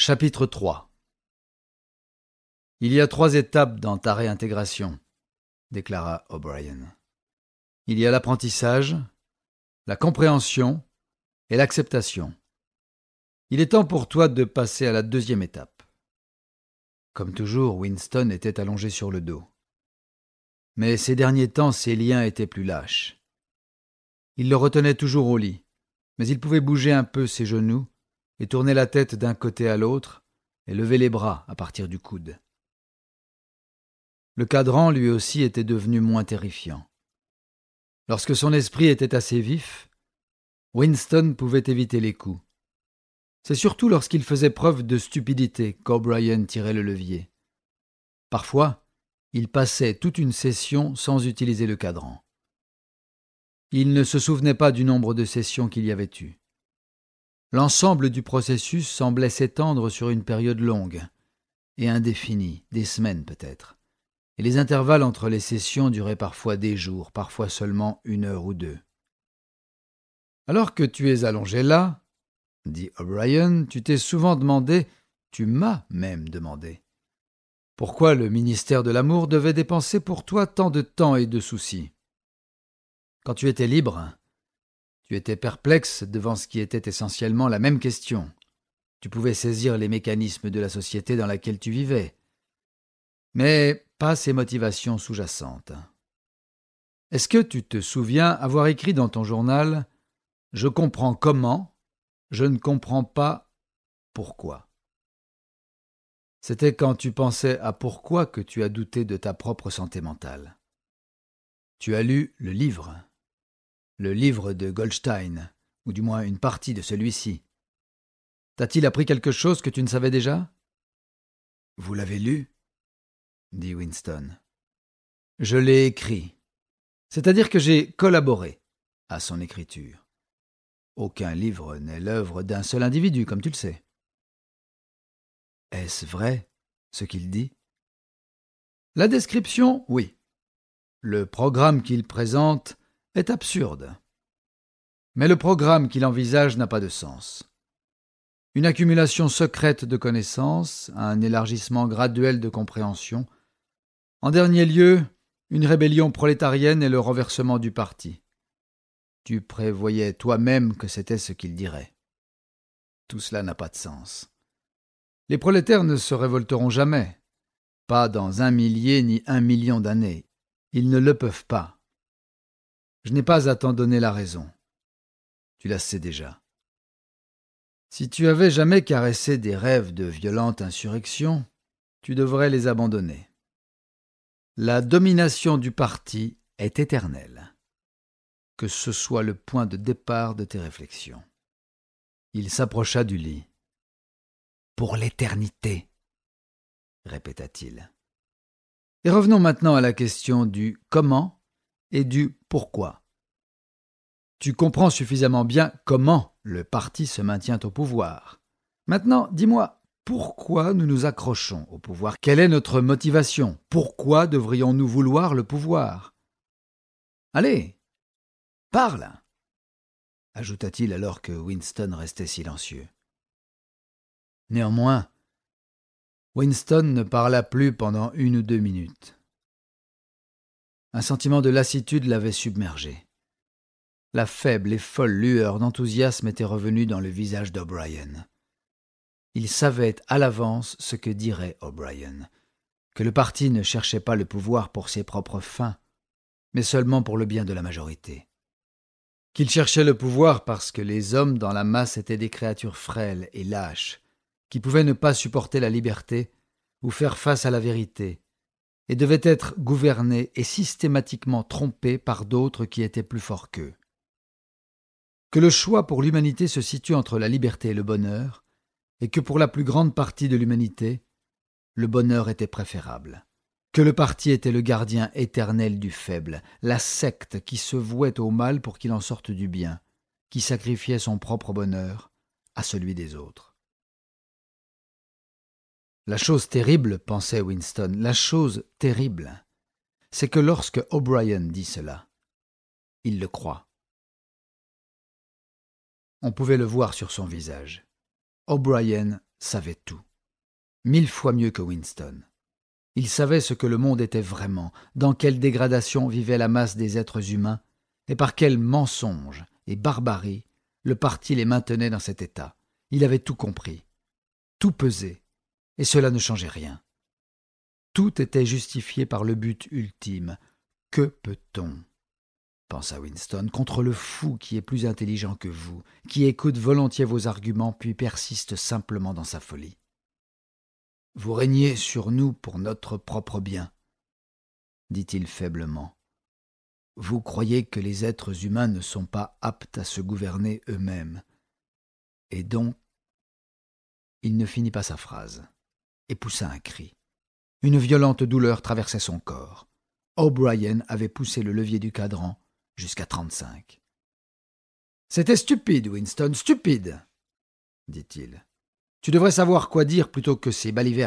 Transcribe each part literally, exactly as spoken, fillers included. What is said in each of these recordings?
Chapitre trois. Il y a trois étapes dans ta réintégration, déclara O'Brien. Il y a l'apprentissage, la compréhension et l'acceptation. Il est temps pour toi de passer à la deuxième étape. Comme toujours, Winston était allongé sur le dos. Mais ces derniers temps, ses liens étaient plus lâches. Il le retenait toujours au lit, mais il pouvait bouger un peu ses genoux et tourner la tête d'un côté à l'autre et lever les bras à partir du coude. Le cadran, lui aussi, était devenu moins terrifiant. Lorsque son esprit était assez vif, Winston pouvait éviter les coups. C'est surtout lorsqu'il faisait preuve de stupidité qu'O'Brien tirait le levier. Parfois, il passait toute une session sans utiliser le cadran. Il ne se souvenait pas du nombre de sessions qu'il y avait eu. L'ensemble du processus semblait s'étendre sur une période longue et indéfinie, des semaines peut-être, et les intervalles entre les sessions duraient parfois des jours, parfois seulement une heure ou deux. « Alors que tu es allongé là, dit O'Brien, tu t'es souvent demandé, tu m'as même demandé, pourquoi le ministère de l'Amour devait dépenser pour toi tant de temps et de soucis. Quand tu étais libre, tu étais perplexe devant ce qui était essentiellement la même question. Tu pouvais saisir les mécanismes de la société dans laquelle tu vivais, mais pas ses motivations sous-jacentes. Est-ce que tu te souviens avoir écrit dans ton journal « Je comprends comment, je ne comprends pas pourquoi ». C'était quand tu pensais à pourquoi que tu as douté de ta propre santé mentale. Tu as lu le livre, le livre de Goldstein, ou du moins une partie de celui-ci. T'a-t-il appris quelque chose que tu ne savais déjà ? Vous l'avez lu ? Dit Winston. Je l'ai écrit, c'est-à-dire que j'ai collaboré à son écriture. Aucun livre n'est l'œuvre d'un seul individu, comme tu le sais. Est-ce vrai, ce qu'il dit ? La description, oui. Le programme qu'il présente est absurde. Mais le programme qu'il envisage n'a pas de sens. Une accumulation secrète de connaissances, un élargissement graduel de compréhension, en dernier lieu, une rébellion prolétarienne et le renversement du parti. Tu prévoyais toi-même que c'était ce qu'il dirait. Tout cela n'a pas de sens. Les prolétaires ne se révolteront jamais, pas dans un millier ni un million d'années. Ils ne le peuvent pas. Je n'ai pas à t'en donner la raison. Tu la sais déjà. Si tu avais jamais caressé des rêves de violente insurrection, tu devrais les abandonner. La domination du parti est éternelle. Que ce soit le point de départ de tes réflexions. Il s'approcha du lit. « Pour l'éternité », répéta-t-il. Et revenons maintenant à la question du « comment » et du « pourquoi ». Tu comprends suffisamment bien comment le parti se maintient au pouvoir. Maintenant, dis-moi, pourquoi nous nous accrochons au pouvoir ? Quelle est notre motivation ? Pourquoi devrions-nous vouloir le pouvoir ? Allez, parle, ajouta-t-il alors que Winston restait silencieux. Néanmoins, Winston ne parla plus pendant une ou deux minutes. Un sentiment de lassitude l'avait submergé. La faible et folle lueur d'enthousiasme était revenue dans le visage d'O'Brien. Il savait à l'avance ce que dirait O'Brien, que le parti ne cherchait pas le pouvoir pour ses propres fins, mais seulement pour le bien de la majorité. Qu'il cherchait le pouvoir parce que les hommes dans la masse étaient des créatures frêles et lâches, qui pouvaient ne pas supporter la liberté ou faire face à la vérité, et devaient être gouvernés et systématiquement trompés par d'autres qui étaient plus forts qu'eux. Que le choix pour l'humanité se situe entre la liberté et le bonheur, et que pour la plus grande partie de l'humanité, le bonheur était préférable. Que le parti était le gardien éternel du faible, la secte qui se vouait au mal pour qu'il en sorte du bien, qui sacrifiait son propre bonheur à celui des autres. La chose terrible, pensait Winston, la chose terrible, c'est que lorsque O'Brien dit cela, il le croit. On pouvait le voir sur son visage. O'Brien savait tout, mille fois mieux que Winston. Il savait ce que le monde était vraiment, dans quelle dégradation vivait la masse des êtres humains, et par quels mensonges et barbarie le parti les maintenait dans cet état. Il avait tout compris, tout pesé, et cela ne changeait rien. Tout était justifié par le but ultime. Que peut-on, pensa Winston, contre le fou qui est plus intelligent que vous, qui écoute volontiers vos arguments puis persiste simplement dans sa folie? Vous régnez sur nous pour notre propre bien, dit-il faiblement. Vous croyez que les êtres humains ne sont pas aptes à se gouverner eux-mêmes. Et donc, il ne finit pas sa phrase et poussa un cri. Une violente douleur traversait son corps. O'Brien avait poussé le levier du cadran jusqu'à trente-cinq. « C'était stupide, Winston, stupide !» dit-il. « Tu devrais savoir quoi dire plutôt que ces balivernes. »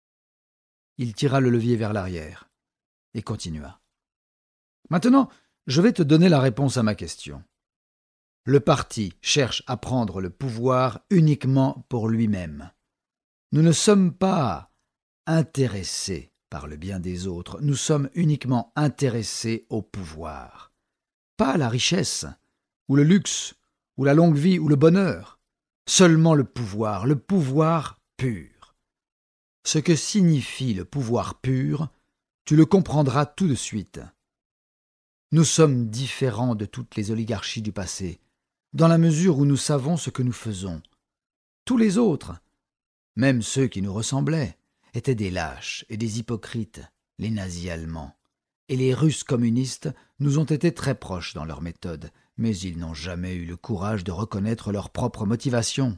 Il tira le levier vers l'arrière et continua. « Maintenant, je vais te donner la réponse à ma question. Le parti cherche à prendre le pouvoir uniquement pour lui-même. Nous ne sommes pas intéressés par le bien des autres, nous sommes uniquement intéressés au pouvoir. Pas à la richesse, ou le luxe, ou la longue vie, ou le bonheur. Seulement le pouvoir, le pouvoir pur. Ce que signifie le pouvoir pur, tu le comprendras tout de suite. Nous sommes différents de toutes les oligarchies du passé, dans la mesure où nous savons ce que nous faisons. Tous les autres, même ceux qui nous ressemblaient, étaient des lâches et des hypocrites, les nazis allemands. Et les Russes communistes nous ont été très proches dans leur méthode, mais ils n'ont jamais eu le courage de reconnaître leur propre motivation.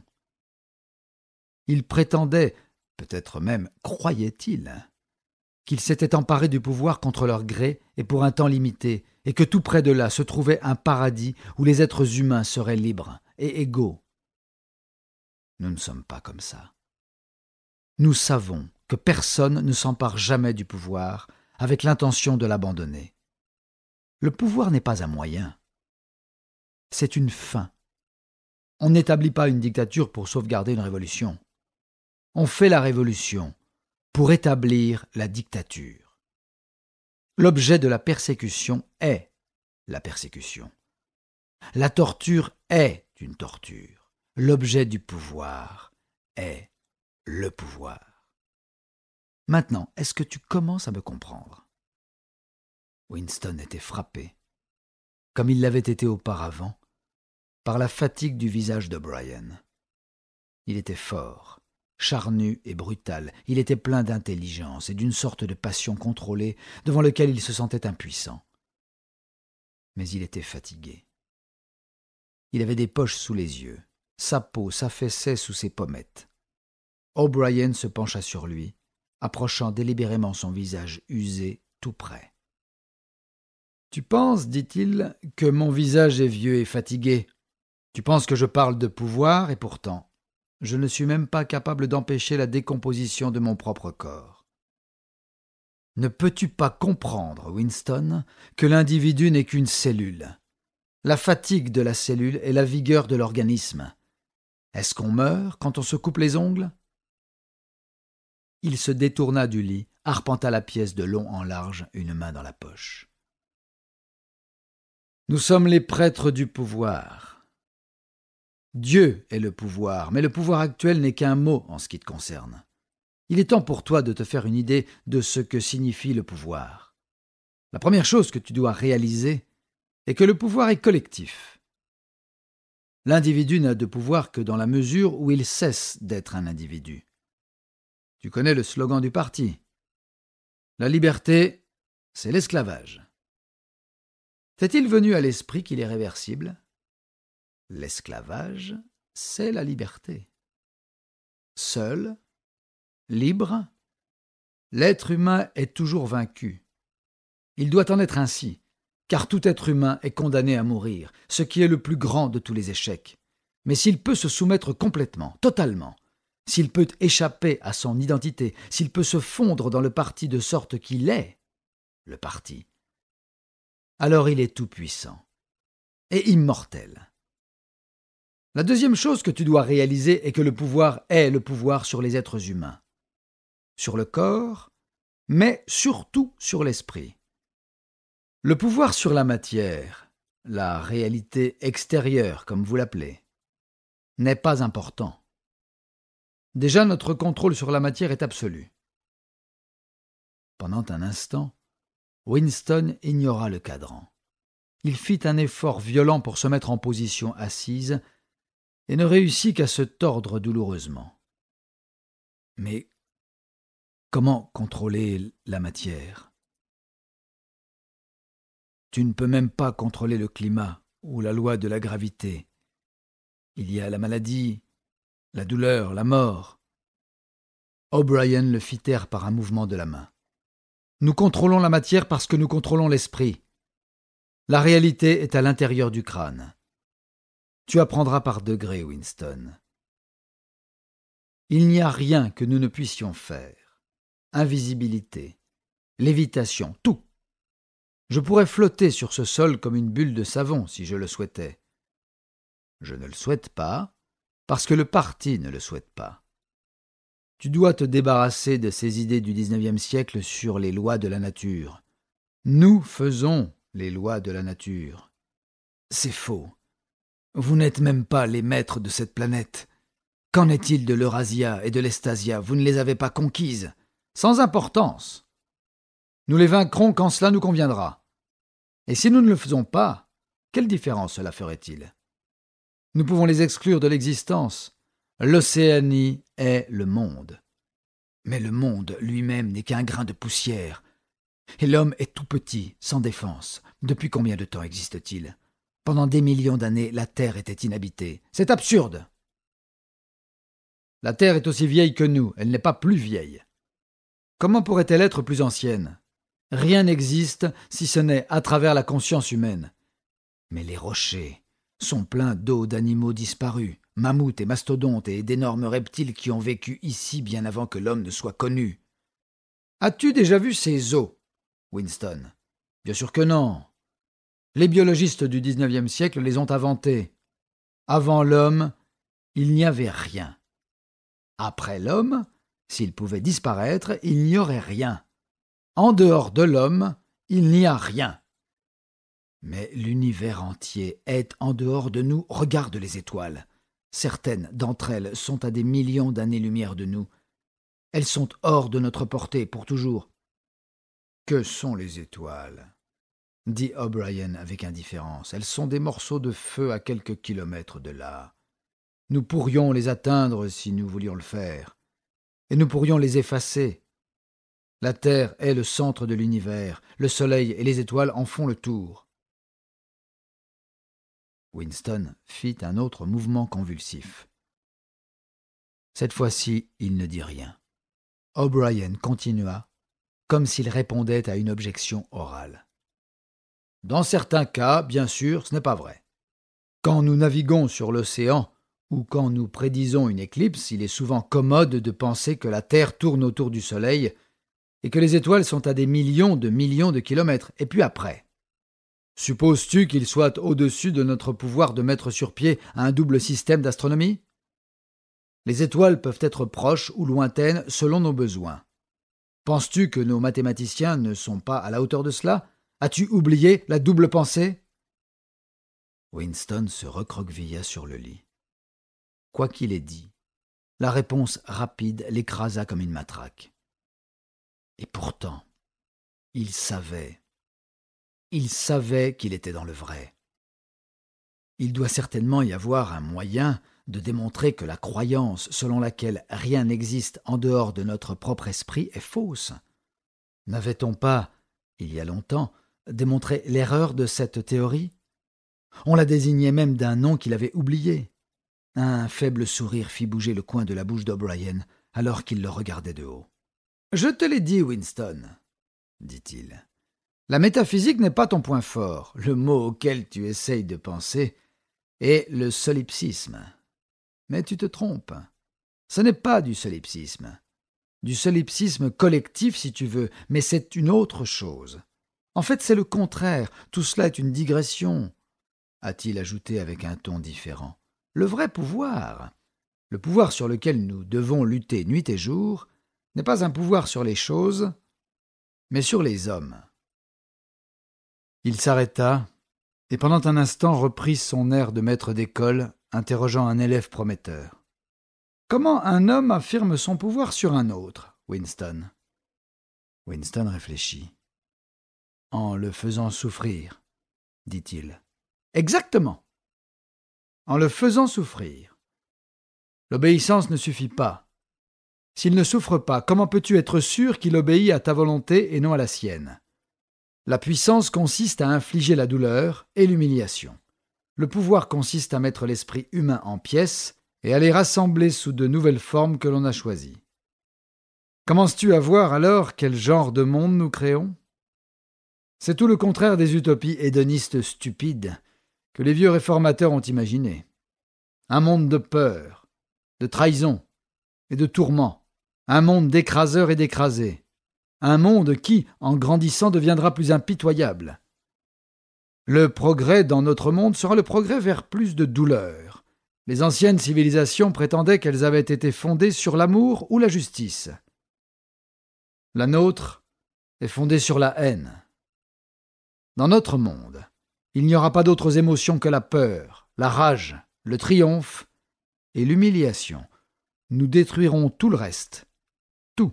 Ils prétendaient, peut-être même croyaient-ils, qu'ils s'étaient emparés du pouvoir contre leur gré et pour un temps limité, et que tout près de là se trouvait un paradis où les êtres humains seraient libres et égaux. Nous ne sommes pas comme ça. Nous savons que personne ne s'empare jamais du pouvoir avec l'intention de l'abandonner. Le pouvoir n'est pas un moyen. C'est une fin. On n'établit pas une dictature pour sauvegarder une révolution. On fait la révolution pour établir la dictature. L'objet de la persécution est la persécution. La torture est une torture. L'objet du pouvoir est le pouvoir. Maintenant, est-ce que tu commences à me comprendre ? Winston était frappé, comme il l'avait été auparavant, par la fatigue du visage d'O'Brien. Il était fort, charnu et brutal. Il était plein d'intelligence et d'une sorte de passion contrôlée devant lequel il se sentait impuissant. Mais il était fatigué. Il avait des poches sous les yeux. Sa peau s'affaissait sous ses pommettes. O'Brien se pencha sur lui, approchant délibérément son visage usé tout près. « Tu penses, dit-il, que mon visage est vieux et fatigué. Tu penses que je parle de pouvoir, et pourtant, je ne suis même pas capable d'empêcher la décomposition de mon propre corps. Ne peux-tu pas comprendre, Winston, que l'individu n'est qu'une cellule? La fatigue de la cellule est la vigueur de l'organisme. Est-ce qu'on meurt quand on se coupe les ongles ?» Il se détourna du lit, arpenta la pièce de long en large, une main dans la poche. « Nous sommes les prêtres du pouvoir. Dieu est le pouvoir, mais le pouvoir actuel n'est qu'un mot en ce qui te concerne. Il est temps pour toi de te faire une idée de ce que signifie le pouvoir. La première chose que tu dois réaliser est que le pouvoir est collectif. L'individu n'a de pouvoir que dans la mesure où il cesse d'être un individu. Tu connais le slogan du parti. La liberté, c'est l'esclavage. T'est-il venu à l'esprit qu'il est réversible ? L'esclavage, c'est la liberté. Seul, libre, l'être humain est toujours vaincu. Il doit en être ainsi, car tout être humain est condamné à mourir, ce qui est le plus grand de tous les échecs. Mais s'il peut se soumettre complètement, totalement, s'il peut échapper à son identité, s'il peut se fondre dans le parti de sorte qu'il est le parti, alors il est tout-puissant et immortel. La deuxième chose que tu dois réaliser est que le pouvoir est le pouvoir sur les êtres humains, sur le corps, mais surtout sur l'esprit. Le pouvoir sur la matière, la réalité extérieure, comme vous l'appelez, n'est pas important. Déjà, notre contrôle sur la matière est absolu. Pendant un instant, Winston ignora le cadran. Il fit un effort violent pour se mettre en position assise et ne réussit qu'à se tordre douloureusement. Mais comment contrôler la matière ? Tu ne peux même pas contrôler le climat ou la loi de la gravité. Il y a la maladie, la douleur, la mort. O'Brien le fit taire par un mouvement de la main. Nous contrôlons la matière parce que nous contrôlons l'esprit. La réalité est à l'intérieur du crâne. Tu apprendras par degrés, Winston. Il n'y a rien que nous ne puissions faire. Invisibilité, lévitation, tout. Je pourrais flotter sur ce sol comme une bulle de savon si je le souhaitais. Je ne le souhaite pas, parce que le parti ne le souhaite pas. Tu dois te débarrasser de ces idées du dix-neuvième siècle sur les lois de la nature. Nous faisons les lois de la nature. C'est faux. Vous n'êtes même pas les maîtres de cette planète. Qu'en est-il de l'Eurasia et de l'Estasia ? Vous ne les avez pas conquises. Sans importance. Nous les vaincrons quand cela nous conviendra. Et si nous ne le faisons pas, quelle différence cela ferait-il ? Nous pouvons les exclure de l'existence. L'Océanie est le monde. Mais le monde lui-même n'est qu'un grain de poussière. Et l'homme est tout petit, sans défense. Depuis combien de temps existe-t-il ? Pendant des millions d'années, la Terre était inhabitée. C'est absurde. La Terre est aussi vieille que nous, elle n'est pas plus vieille. Comment pourrait-elle être plus ancienne ? Rien n'existe si ce n'est à travers la conscience humaine. Mais les rochers sont pleins d'eau d'animaux disparus, mammouths et mastodontes et d'énormes reptiles qui ont vécu ici bien avant que l'homme ne soit connu. As-tu déjà vu ces os, Winston ? Bien sûr que non. Les biologistes du dix-neuvième siècle les ont inventés. Avant l'homme, il n'y avait rien. Après l'homme, s'il pouvait disparaître, il n'y aurait rien. En dehors de l'homme, il n'y a rien. Mais l'univers entier est en dehors de nous. Regarde les étoiles. Certaines d'entre elles sont à des millions d'années-lumière de nous. Elles sont hors de notre portée pour toujours. Que sont les étoiles ? Dit O'Brien avec indifférence. Elles sont des morceaux de feu à quelques kilomètres de là. Nous pourrions les atteindre si nous voulions le faire. Et nous pourrions les effacer. La Terre est le centre de l'univers. Le Soleil et les étoiles en font le tour. Winston fit un autre mouvement convulsif. Cette fois-ci, il ne dit rien. O'Brien continua, comme s'il répondait à une objection orale. Dans certains cas, bien sûr, ce n'est pas vrai. Quand nous naviguons sur l'océan, ou quand nous prédisons une éclipse, il est souvent commode de penser que la Terre tourne autour du Soleil et que les étoiles sont à des millions de millions de kilomètres. Et puis après, supposes-tu qu'il soit au-dessus de notre pouvoir de mettre sur pied un double système d'astronomie ? Les étoiles peuvent être proches ou lointaines selon nos besoins. Penses-tu que nos mathématiciens ne sont pas à la hauteur de cela ? As-tu oublié la double pensée ? Winston se recroquevilla sur le lit. Quoi qu'il ait dit, la réponse rapide l'écrasa comme une matraque. Et pourtant, il savait, il savait qu'il était dans le vrai. Il doit certainement y avoir un moyen de démontrer que la croyance selon laquelle rien n'existe en dehors de notre propre esprit est fausse. N'avait-on pas, il y a longtemps, démontré l'erreur de cette théorie ? On la désignait même d'un nom qu'il avait oublié. Un faible sourire fit bouger le coin de la bouche d'O'Brien alors qu'il le regardait de haut. « Je te l'ai dit, Winston, » dit-il. « La métaphysique n'est pas ton point fort. Le mot auquel tu essayes de penser est le solipsisme. Mais tu te trompes. Ce n'est pas du solipsisme. Du solipsisme collectif, si tu veux, mais c'est une autre chose. En fait, c'est le contraire. Tout cela est une digression, » a-t-il ajouté avec un ton différent. « Le vrai pouvoir, le pouvoir sur lequel nous devons lutter nuit et jour, n'est pas un pouvoir sur les choses, mais sur les hommes. » Il s'arrêta et pendant un instant reprit son air de maître d'école, interrogeant un élève prometteur. « Comment un homme affirme son pouvoir sur un autre, Winston ?» Winston réfléchit. « En le faisant souffrir, dit-il. »« Exactement. En le faisant souffrir. L'obéissance ne suffit pas. S'il ne souffre pas, comment peux-tu être sûr qu'il obéit à ta volonté et non à la sienne ? La puissance consiste à infliger la douleur et l'humiliation. Le pouvoir consiste à mettre l'esprit humain en pièces et à les rassembler sous de nouvelles formes que l'on a choisies. Commences-tu à voir alors quel genre de monde nous créons ? C'est tout le contraire des utopies hédonistes stupides que les vieux réformateurs ont imaginées. Un monde de peur, de trahison et de tourments. Un monde d'écraseurs et d'écrasés. Un monde qui, en grandissant, deviendra plus impitoyable. Le progrès dans notre monde sera le progrès vers plus de douleur. Les anciennes civilisations prétendaient qu'elles avaient été fondées sur l'amour ou la justice. La nôtre est fondée sur la haine. Dans notre monde, il n'y aura pas d'autres émotions que la peur, la rage, le triomphe et l'humiliation. Nous détruirons tout le reste. Tout.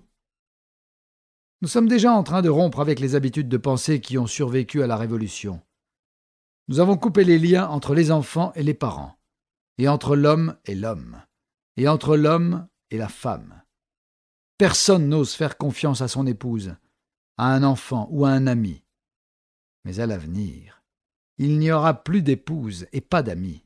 Nous sommes déjà en train de rompre avec les habitudes de pensée qui ont survécu à la Révolution. Nous avons coupé les liens entre les enfants et les parents, et entre l'homme et l'homme, et entre l'homme et la femme. Personne n'ose faire confiance à son épouse, à un enfant ou à un ami. Mais à l'avenir, il n'y aura plus d'épouse et pas d'amis.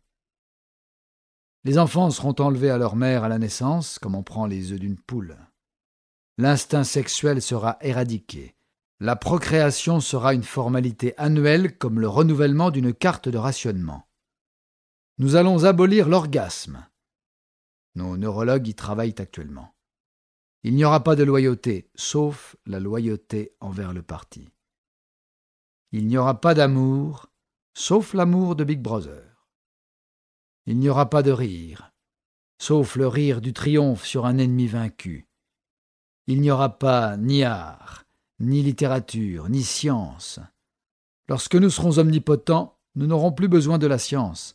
Les enfants seront enlevés à leur mère à la naissance, comme on prend les œufs d'une poule. L'instinct sexuel sera éradiqué. La procréation sera une formalité annuelle comme le renouvellement d'une carte de rationnement. Nous allons abolir l'orgasme. Nos neurologues y travaillent actuellement. Il n'y aura pas de loyauté, sauf la loyauté envers le parti. Il n'y aura pas d'amour, sauf l'amour de Big Brother. Il n'y aura pas de rire, sauf le rire du triomphe sur un ennemi vaincu. Il n'y aura pas ni art, ni littérature, ni science. Lorsque nous serons omnipotents, nous n'aurons plus besoin de la science.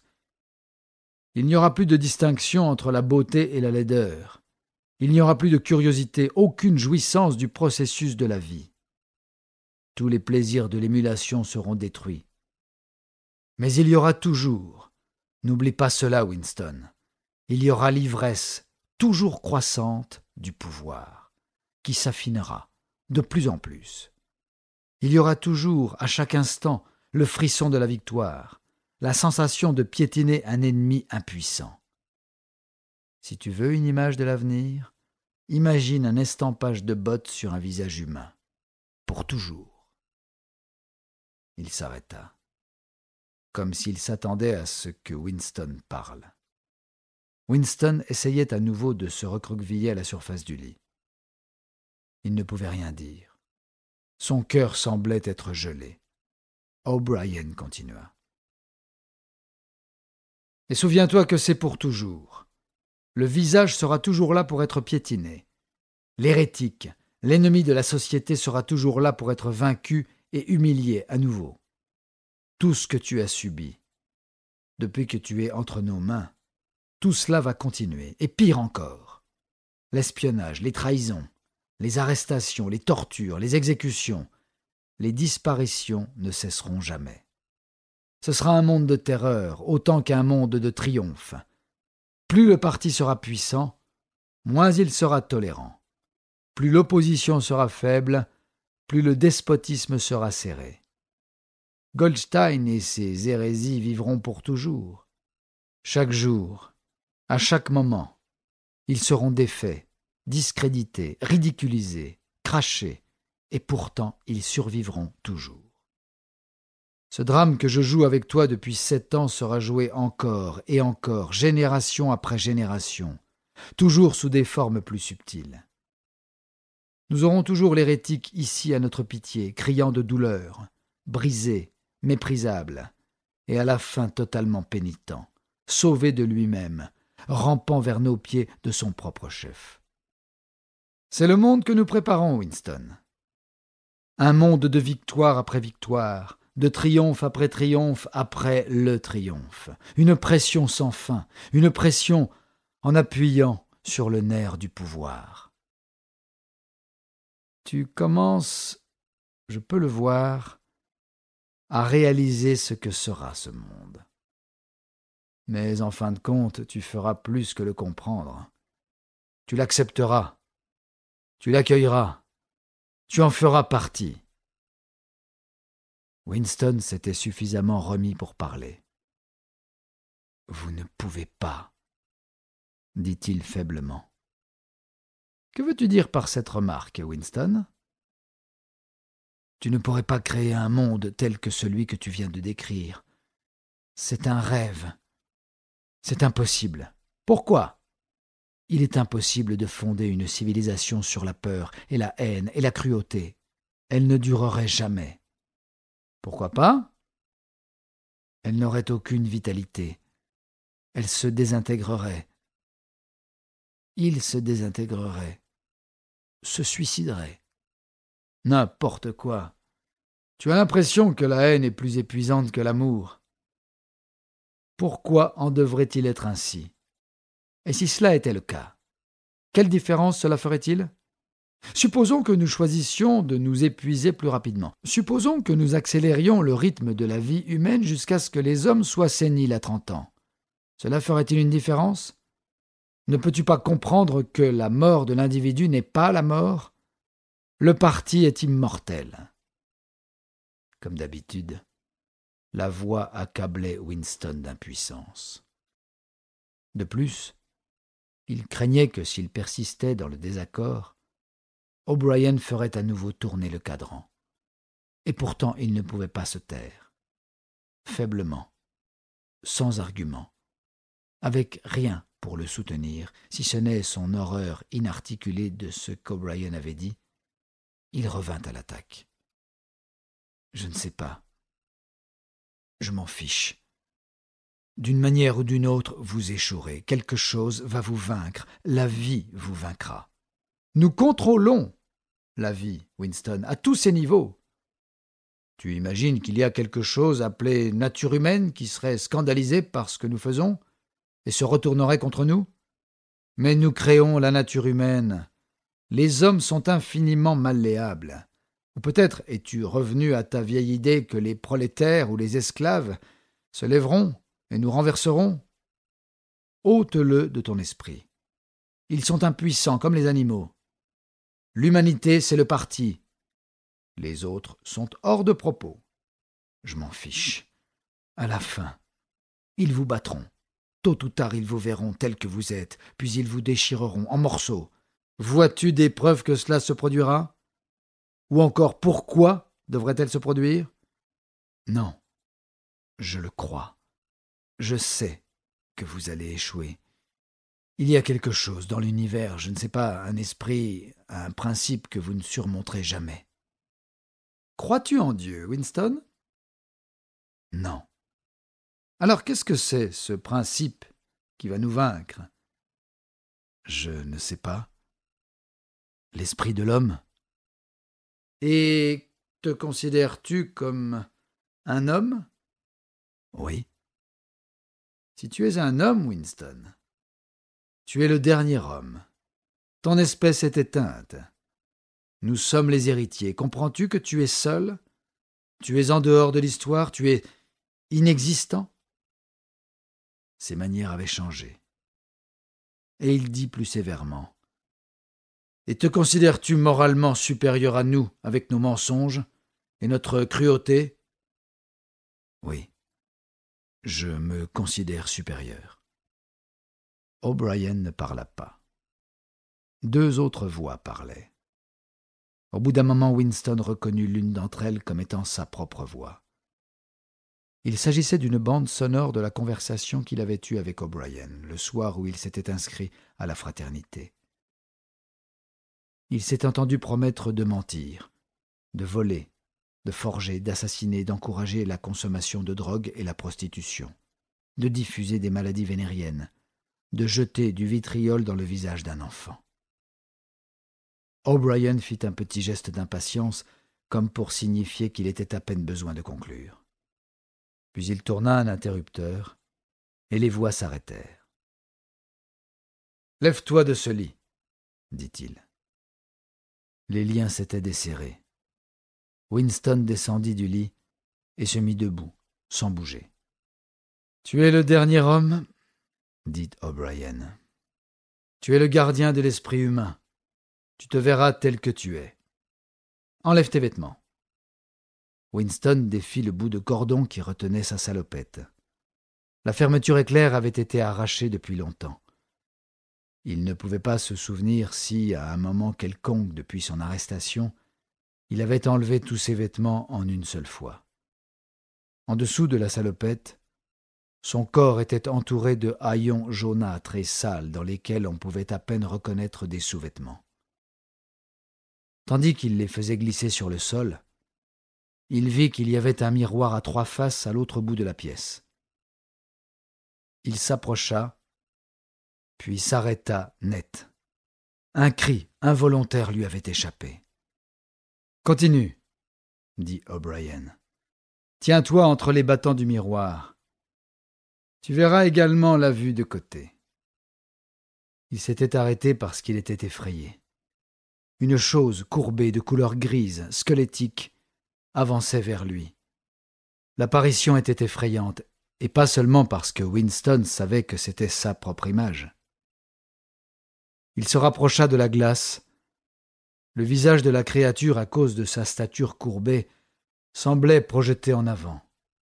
Il n'y aura plus de distinction entre la beauté et la laideur. Il n'y aura plus de curiosité, aucune jouissance du processus de la vie. Tous les plaisirs de l'émulation seront détruits. Mais il y aura toujours, n'oublie pas cela, Winston, il y aura l'ivresse toujours croissante du pouvoir, qui s'affinera de plus en plus. Il y aura toujours, à chaque instant, le frisson de la victoire, la sensation de piétiner un ennemi impuissant. Si tu veux une image de l'avenir, imagine un estampage de bottes sur un visage humain, pour toujours. Il s'arrêta, comme s'il s'attendait à ce que Winston parle. Winston essayait à nouveau de se recroqueviller à la surface du lit. Il ne pouvait rien dire. Son cœur semblait être gelé. O'Brien continua. « Et souviens-toi que c'est pour toujours. Le visage sera toujours là pour être piétiné. L'hérétique, l'ennemi de la société sera toujours là pour être vaincu et humilié à nouveau. Tout ce que tu as subi, depuis que tu es entre nos mains, tout cela va continuer, et pire encore. L'espionnage, les trahisons, les arrestations, les tortures, les exécutions, les disparitions ne cesseront jamais. Ce sera un monde de terreur autant qu'un monde de triomphe. Plus le parti sera puissant, moins il sera tolérant. Plus l'opposition sera faible, plus le despotisme sera serré. Goldstein et ses hérésies vivront pour toujours. Chaque jour, à chaque moment, ils seront défaits, discrédités, ridiculisés, crachés, et pourtant ils survivront toujours. Ce drame que je joue avec toi depuis sept ans sera joué encore et encore, génération après génération, toujours sous des formes plus subtiles. Nous aurons toujours l'hérétique ici à notre pitié, criant de douleur, brisé, méprisable, et à la fin totalement pénitent, sauvé de lui-même, rampant vers nos pieds de son propre chef. C'est le monde que nous préparons, Winston. Un monde de victoire après victoire, de triomphe après triomphe après le triomphe. Une pression sans fin, une pression en appuyant sur le nerf du pouvoir. Tu commences, je peux le voir, à réaliser ce que sera ce monde. Mais en fin de compte, tu feras plus que le comprendre. Tu l'accepteras, tu l'accueilleras, tu en feras partie. Winston s'était suffisamment remis pour parler. « Vous ne pouvez pas, » dit-il faiblement. « Que veux-tu dire par cette remarque, Winston ? Tu ne pourrais pas créer un monde tel que celui que tu viens de décrire. C'est un rêve. C'est impossible. Pourquoi ? Il est impossible de fonder une civilisation sur la peur et la haine et la cruauté. Elle ne durerait jamais. Pourquoi pas ? Elle n'aurait aucune vitalité. Elle se désintégrerait. Il se désintégrerait. Se suiciderait. N'importe quoi. Tu as l'impression que la haine est plus épuisante que l'amour. Pourquoi en devrait-il être ainsi ? Et si cela était le cas, quelle différence cela ferait-il ? Supposons que nous choisissions de nous épuiser plus rapidement. Supposons que nous accélérions le rythme de la vie humaine jusqu'à ce que les hommes soient séniles à trente ans. Cela ferait-il une différence ? Ne peux-tu pas comprendre que la mort de l'individu n'est pas la mort ? Le parti est immortel. Comme d'habitude, la voix accablait Winston d'impuissance. De plus, il craignait que s'il persistait dans le désaccord, O'Brien ferait à nouveau tourner le cadran. Et pourtant il ne pouvait pas se taire. Faiblement, sans argument, avec rien pour le soutenir, si ce n'est son horreur inarticulée de ce qu'O'Brien avait dit, il revint à l'attaque. « Je ne sais pas. Je m'en fiche. D'une manière ou d'une autre, vous échouerez. Quelque chose va vous vaincre. La vie vous vaincra. Nous contrôlons la vie, Winston, à tous ses niveaux. Tu imagines qu'il y a quelque chose appelé nature humaine qui serait scandalisée par ce que nous faisons et se retournerait contre nous ? Mais nous créons la nature humaine. Les hommes sont infiniment malléables. Ou peut-être es-tu revenu à ta vieille idée que les prolétaires ou les esclaves se lèveront et nous renverseront ? Ôte-le de ton esprit. Ils sont impuissants comme les animaux. L'humanité, c'est le parti. Les autres sont hors de propos. Je m'en fiche. À la fin, ils vous battront. Tôt ou tard, ils vous verront tels que vous êtes, puis ils vous déchireront en morceaux. Vois-tu des preuves que cela se produira ? Ou encore, pourquoi devrait-elle se produire ? Non, je le crois. Je sais que vous allez échouer. Il y a quelque chose dans l'univers, je ne sais pas, un esprit, un principe que vous ne surmonterez jamais. Crois-tu en Dieu, Winston ? Non. Alors qu'est-ce que c'est, ce principe qui va nous vaincre ? Je ne sais pas. L'esprit de l'homme ? Et te considères-tu comme un homme ? Oui. Si tu es un homme, Winston, tu es le dernier homme. Ton espèce est éteinte. Nous sommes les héritiers. Comprends-tu que tu es seul ? Tu es en dehors de l'histoire, tu es inexistant ? Ses manières avaient changé. Et il dit plus sévèrement : « Et te considères-tu moralement supérieur à nous avec nos mensonges et notre cruauté ? » Oui, je me considère supérieur. O'Brien ne parla pas. Deux autres voix parlaient. Au bout d'un moment, Winston reconnut l'une d'entre elles comme étant sa propre voix. Il s'agissait d'une bande sonore de la conversation qu'il avait eue avec O'Brien, le soir où il s'était inscrit à la fraternité. Il s'est entendu promettre de mentir, de voler, de forger, d'assassiner, d'encourager la consommation de drogue et la prostitution. de diffuser des maladies vénériennes, de jeter du vitriol dans le visage d'un enfant. O'Brien fit un petit geste d'impatience, comme pour signifier qu'il était à peine besoin de conclure. Puis il tourna un interrupteur, et les voix s'arrêtèrent. « Lève-toi de ce lit, » dit-il. Les liens s'étaient desserrés. Winston descendit du lit et se mit debout, sans bouger. « Tu es le dernier homme, » dit O'Brien. « Tu es le gardien de l'esprit humain. Tu te verras tel que tu es. Enlève tes vêtements. » Winston défit le bout de cordon qui retenait sa salopette. La fermeture éclair avait été arrachée depuis longtemps. Il ne pouvait pas se souvenir si, à un moment quelconque depuis son arrestation, il avait enlevé tous ses vêtements en une seule fois. En dessous de la salopette, son corps était entouré de haillons jaunâtres et sales dans lesquels on pouvait à peine reconnaître des sous-vêtements. Tandis qu'il les faisait glisser sur le sol, il vit qu'il y avait un miroir à trois faces à l'autre bout de la pièce. Il s'approcha, puis s'arrêta net. Un cri involontaire lui avait échappé. « Continue, » dit O'Brien. « Tiens-toi entre les battants du miroir. Tu verras également la vue de côté. » Il s'était arrêté parce qu'il était effrayé. Une chose courbée de couleur grise, squelettique, avançait vers lui. L'apparition était effrayante, et pas seulement parce que Winston savait que c'était sa propre image. Il se rapprocha de la glace. Le visage de la créature, à cause de sa stature courbée, semblait projeté en avant.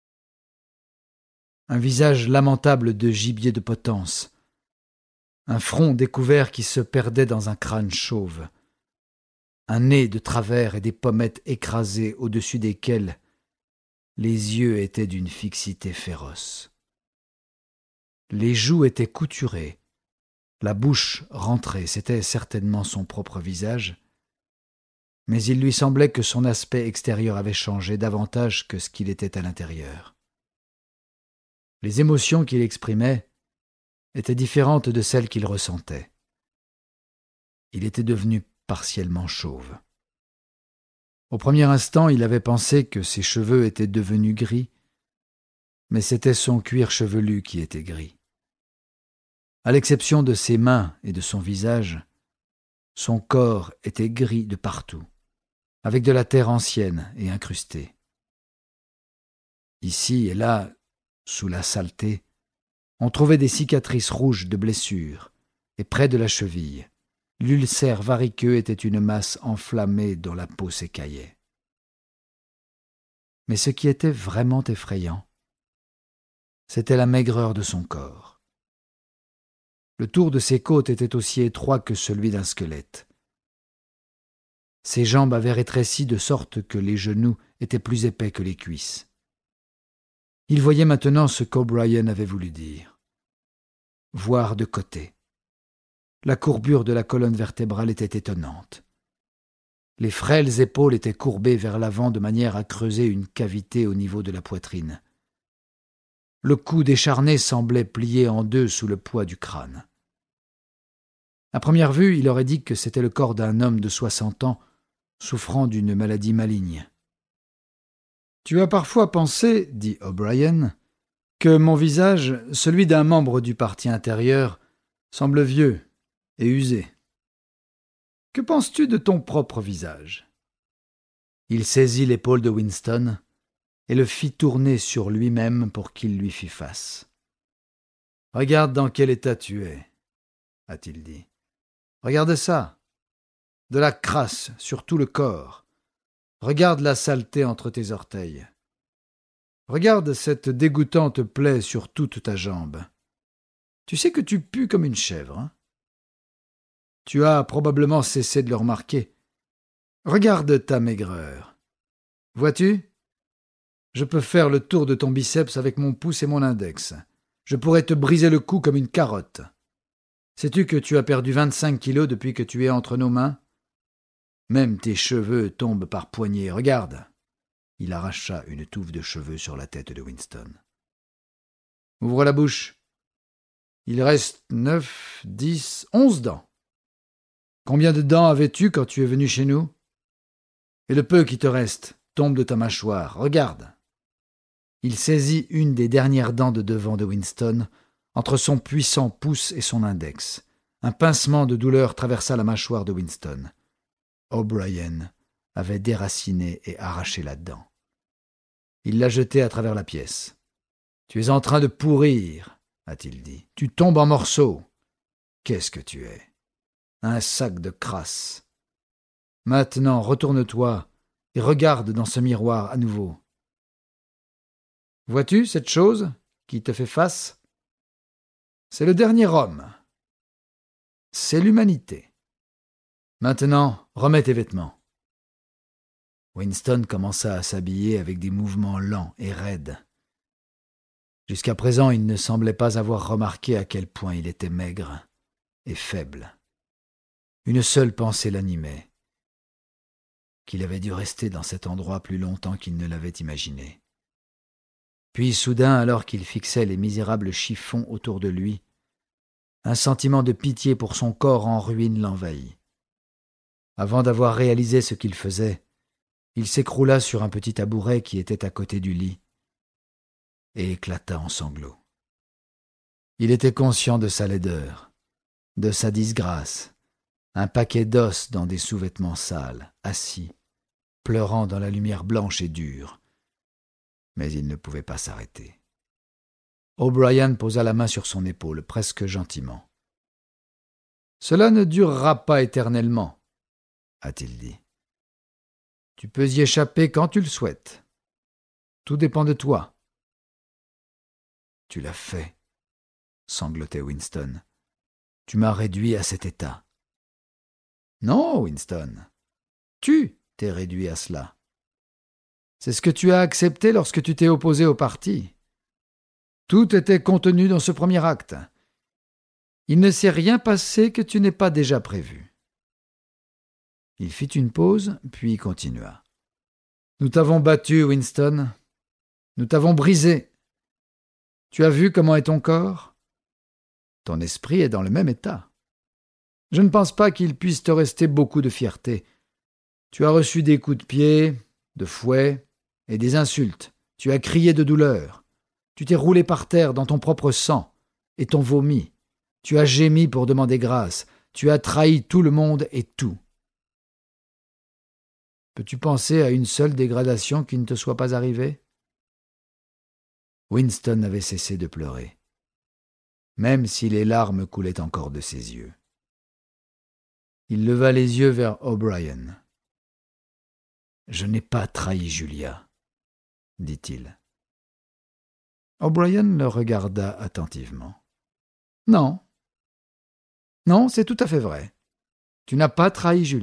Un visage lamentable de gibier de potence, un front découvert qui se perdait dans un crâne chauve, un nez de travers et des pommettes écrasées au-dessus desquelles les yeux étaient d'une fixité féroce. Les joues étaient couturées, la bouche rentrée, c'était certainement son propre visage, mais il lui semblait que son aspect extérieur avait changé davantage que ce qu'il était à l'intérieur. Les émotions qu'il exprimait étaient différentes de celles qu'il ressentait. Il était devenu partiellement chauve. Au premier instant, il avait pensé que ses cheveux étaient devenus gris, mais c'était son cuir chevelu qui était gris. À l'exception de ses mains et de son visage, son corps était gris de partout, avec de la terre ancienne et incrustée. Ici et là, sous la saleté, on trouvait des cicatrices rouges de blessures, et près de la cheville, l'ulcère variqueux était une masse enflammée dont la peau s'écaillait. Mais ce qui était vraiment effrayant, c'était la maigreur de son corps. Le tour de ses côtes était aussi étroit que celui d'un squelette. Ses jambes avaient rétréci de sorte que les genoux étaient plus épais que les cuisses. Il voyait maintenant ce qu'O'Brien avait voulu dire. Voir de côté. La courbure de la colonne vertébrale était étonnante. Les frêles épaules étaient courbées vers l'avant de manière à creuser une cavité au niveau de la poitrine. Le cou décharné semblait plié en deux sous le poids du crâne. À première vue, il aurait dit que c'était le corps d'un homme de soixante ans souffrant d'une maladie maligne. « Tu as parfois pensé, dit O'Brien, que mon visage, celui d'un membre du parti intérieur, semble vieux et usé. Que penses-tu de ton propre visage ?» Il saisit l'épaule de Winston et le fit tourner sur lui-même pour qu'il lui fît face. « Regarde dans quel état tu es, » a-t-il dit. « Regarde ça, de la crasse sur tout le corps. Regarde la saleté entre tes orteils. Regarde cette dégoûtante plaie sur toute ta jambe. Tu sais que tu pues comme une chèvre, hein? Tu as probablement cessé de le remarquer. Regarde ta maigreur. Vois-tu? Je peux faire le tour de ton biceps avec mon pouce et mon index. Je pourrais te briser le cou comme une carotte. Sais-tu que tu as perdu vingt-cinq kilos depuis que tu es entre nos mains? Même tes cheveux tombent par poignées. Regarde. » Il arracha une touffe de cheveux sur la tête de Winston. Ouvre la bouche. Il reste neuf, dix, onze dents. Combien de dents avais-tu quand tu es venu chez nous? Et le peu qui te reste tombe de ta mâchoire. Regarde. Il saisit une des dernières dents de devant de Winston, entre son puissant pouce et son index. Un pincement de douleur traversa la mâchoire de Winston. O'Brien avait déraciné et arraché la dent. Il l'a jetée à travers la pièce. « Tu es en train de pourrir, » a-t-il dit. « Tu tombes en morceaux. Qu'est-ce que tu es? Un sac de crasse. Maintenant, retourne-toi et regarde dans ce miroir à nouveau. Vois-tu cette chose qui te fait face? C'est le dernier homme. C'est l'humanité. Maintenant, remets tes vêtements. » Winston commença à s'habiller avec des mouvements lents et raides. Jusqu'à présent, il ne semblait pas avoir remarqué à quel point il était maigre et faible. Une seule pensée l'animait, qu'il avait dû rester dans cet endroit plus longtemps qu'il ne l'avait imaginé. Puis soudain, alors qu'il fixait les misérables chiffons autour de lui, un sentiment de pitié pour son corps en ruine l'envahit. Avant d'avoir réalisé ce qu'il faisait, il s'écroula sur un petit tabouret qui était à côté du lit et éclata en sanglots. Il était conscient de sa laideur, de sa disgrâce, un paquet d'os dans des sous-vêtements sales, assis, pleurant dans la lumière blanche et dure. Mais il ne pouvait pas s'arrêter. O'Brien posa la main sur son épaule, presque gentiment. « Cela ne durera pas éternellement, » a-t-il dit. « Tu peux y échapper quand tu le souhaites. Tout dépend de toi. »« Tu l'as fait, » sanglotait Winston. « Tu m'as réduit à cet état. »« Non, Winston, tu t'es réduit à cela. C'est ce que tu as accepté lorsque tu t'es opposé au parti. Tout était contenu dans ce premier acte. Il ne s'est rien passé que tu n'aies pas déjà prévu. » Il fit une pause, puis continua. « Nous t'avons battu, Winston. Nous t'avons brisé. Tu as vu comment est ton corps? Ton esprit est dans le même état. Je ne pense pas qu'il puisse te rester beaucoup de fierté. Tu as reçu des coups de pied, de fouet et des insultes. Tu as crié de douleur. Tu t'es roulé par terre dans ton propre sang et ton vomi. Tu as gémi pour demander grâce. Tu as trahi tout le monde et tout. Peux-tu penser à une seule dégradation qui ne te soit pas arrivée? » Winston avait cessé de pleurer, même si les larmes coulaient encore de ses yeux. Il leva les yeux vers O'Brien. « Je n'ai pas trahi Julia, » dit-il. O'Brien le regarda attentivement. « Non. Non, c'est tout à fait vrai. Tu n'as pas trahi Julia. »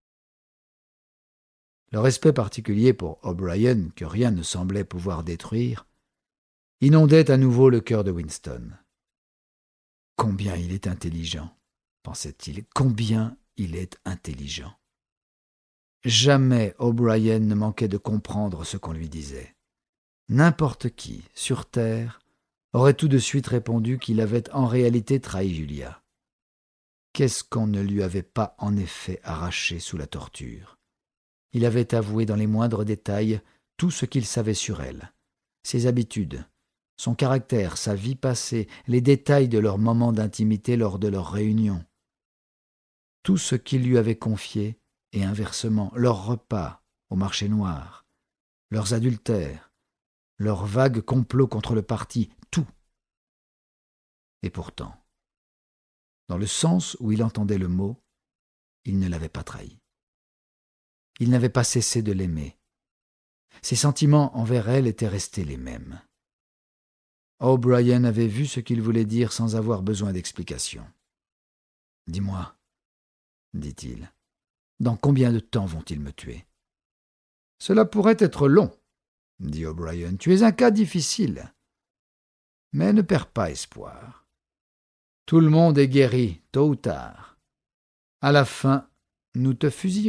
Le respect particulier pour O'Brien, que rien ne semblait pouvoir détruire, inondait à nouveau le cœur de Winston. « Combien il est intelligent !» pensait-il. « Combien il est intelligent !» Jamais O'Brien ne manquait de comprendre ce qu'on lui disait. N'importe qui, sur Terre, aurait tout de suite répondu qu'il avait en réalité trahi Julia. Qu'est-ce qu'on ne lui avait pas en effet arraché sous la torture? Il avait avoué dans les moindres détails tout ce qu'il savait sur elle, ses habitudes, son caractère, sa vie passée, les détails de leurs moments d'intimité lors de leurs réunions. Tout ce qu'il lui avait confié, et inversement, leurs repas au marché noir, leurs adultères, leurs vagues complots contre le parti, tout. Et pourtant, dans le sens où il entendait le mot, il ne l'avait pas trahi. Il n'avait pas cessé de l'aimer. Ses sentiments envers elle étaient restés les mêmes. O'Brien avait vu ce qu'il voulait dire sans avoir besoin d'explication. « Dis-moi, » dit-il, « dans combien de temps vont-ils me tuer ?»« Cela pourrait être long, » dit O'Brien. « Tu es un cas difficile. Mais ne perds pas espoir. Tout le monde est guéri, tôt ou tard. À la fin, nous te fusillerons. »